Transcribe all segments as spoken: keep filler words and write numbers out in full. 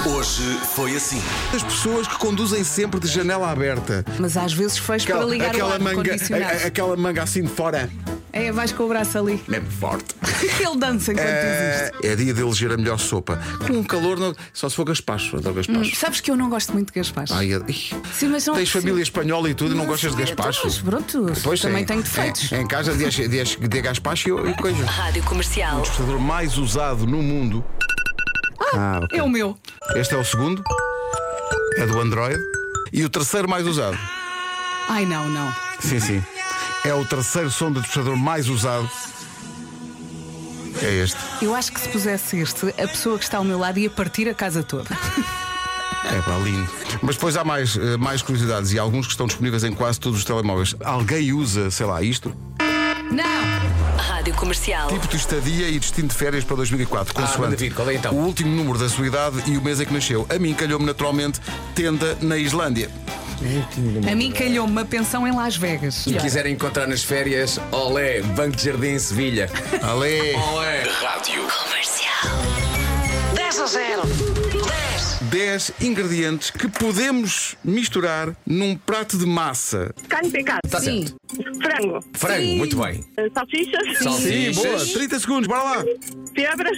Hoje foi assim. As pessoas que conduzem sempre de janela aberta. Mas às vezes fecho para ligar o aquela ar manga, condicionado. a- aquela manga assim de fora. É, vais com o braço ali. Mesmo forte. Ele dança enquanto É, existe. é dia de eleger a melhor sopa. Com um calor, não- só se for gaspacho. Adoro gaspacho. Sabes que eu não gosto muito de gaspacho. Ai, ih, Sim, mas não tens percebo. família espanhola e tudo e não gostas de sei, gaspacho? então, mas pronto, Pois também é, tenho defeitos. é, em casa dias de, de gaspacho e, e coisa. Rádio Comercial. O despertador mais usado no mundo. Ah, ok. É o meu. Este é o segundo. É do Android. E o terceiro mais usado. Ai, não, não. Sim, sim. É o terceiro som de despertador mais usado. É este. Eu acho que se pusesse este, a pessoa que está ao meu lado ia partir a casa toda. É para lindo. Mas depois há mais, eh, mais curiosidades e alguns que estão disponíveis em quase todos os telemóveis. Alguém usa, sei lá, isto? Não! Rádio Comercial. Tipo de estadia e destino de férias para dois mil e quatro. Ah, Consoante David, qual é então? o último número da sua idade e o mês em que nasceu. A mim calhou-me naturalmente tenda na Islândia. A mim calhou-me uma pensão em Las Vegas. Se quiserem encontrar nas férias, olé, Banco de Jardim, Sevilha. Alê! Olé. Rádio Comercial. dez a zero. dez. dez ingredientes que podemos misturar num prato de massa. Carne picada, Está Sim. certo. frango, Frango, Sim. muito bem. eh, salsichas, Sim, Salsichas. boa. trinta segundos, bora lá. febras,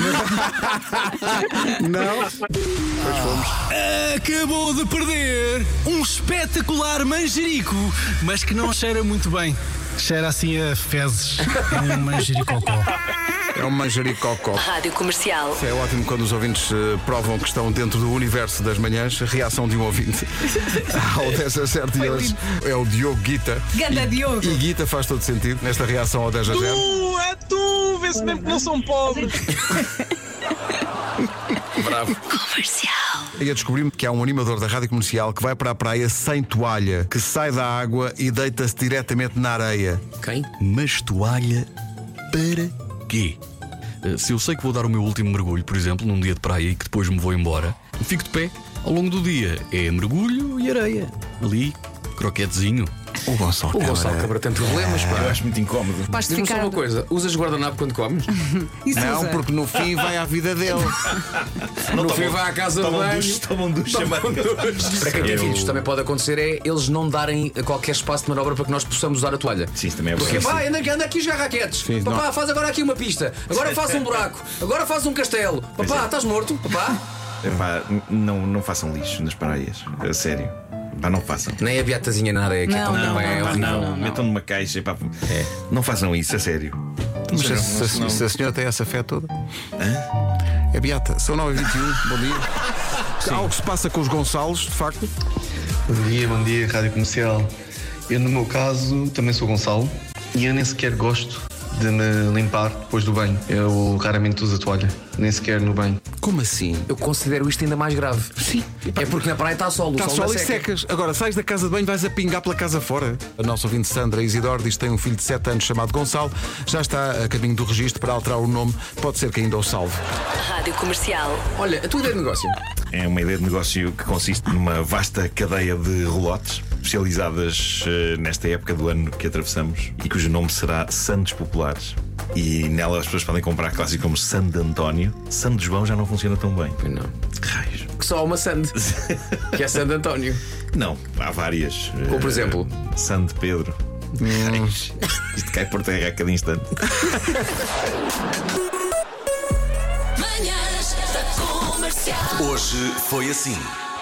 Não. Acabou de perder um espetacular manjerico, mas que não cheira muito bem. Cheira assim a fezes. É um manjericocó. É um manjericocó. Rádio Comercial. É ótimo quando os ouvintes eh, provam que estão dentro do universo das manhãs. A reação de um ouvinte ao dez a zero de hoje é o Diogo Guita. Ganda Diogo. E Guita faz todo sentido nesta reação ao dez a zero. Tu, é tu! Vê-se mesmo que não são pobres. Bravo. Comercial. E a descobrir-me que há um animador da rádio comercial que vai para a praia sem toalha, que sai da água e deita-se diretamente na areia. Quem? Mas toalha para quê? Eh, Se eu sei que vou dar o meu último mergulho, por exemplo, num dia de praia e que depois me vou embora, fico de pé ao longo do dia. É mergulho e areia. Ali, croquetezinho. O Gonçalo O Gonçalo Câmara tem problemas, pá. Eu acho muito incómodo. Vais Diz-me só ficar. uma coisa: usas guardanapo quando comes? Isso Não, usa. porque no fim vai à vida dele. No fim vai à casa de Tomam banho. duche, tomam duche, chamado. Para quem tem Eu- filhos, também pode acontecer é eles não darem qualquer espaço de manobra para que nós possamos usar a toalha. Sim, isso também é Porque, verdade. pá, anda aqui, anda aqui os garraquetes. Sim, Papá, não. faz agora aqui uma pista. Agora faz um buraco. Agora faz um castelo. Papá, é. estás morto? Papá? Epá, n- não, não façam lixo nas praias. A sério. Pá, não façam. Nem a beatazinha na areia, que é Não, tão não, bem. É não, horrível. Não, não, não. metam numa caixa. Epá, não façam isso, a sério. Mas se, Não, se- não- se a senhora tem essa fé toda. É beata. São nove e vinte e um. Bom dia. Há algo que se passa com os Gonçalos, de facto. Bom dia, bom dia, Rádio Comercial. Eu, no meu caso, também sou Gonçalo e eu nem sequer gosto de me limpar depois do banho. Eu raramente uso a toalha, nem sequer no banho. Como assim? Eu considero isto ainda mais grave. Sim. É porque na praia está sol. O Está sol sol ainda e seca. secas. Agora sais da casa de banho, vais a pingar pela casa fora. A nossa ouvinte Sandra Isidoro diz que tem um filho de sete anos chamado Gonçalo. Já está a caminho do registro para alterar o nome. Pode ser que ainda o salve. Rádio Comercial. Olha, a tua ideia de negócio. É uma ideia de negócio que consiste numa vasta cadeia de relotes especializadas eh, nesta época do ano que atravessamos e cujo nome será Santos Populares. E nela as pessoas podem comprar clássicos como Santo António. Santo João já não funciona tão bem. Pois não. Raios. Que só há uma Sand, que é Santo António. Não, há várias. Como, por Eh, exemplo? Santo Pedro. Raios. Isto cai por terra a cada instante. Manhãs da Comercial. Hoje foi assim.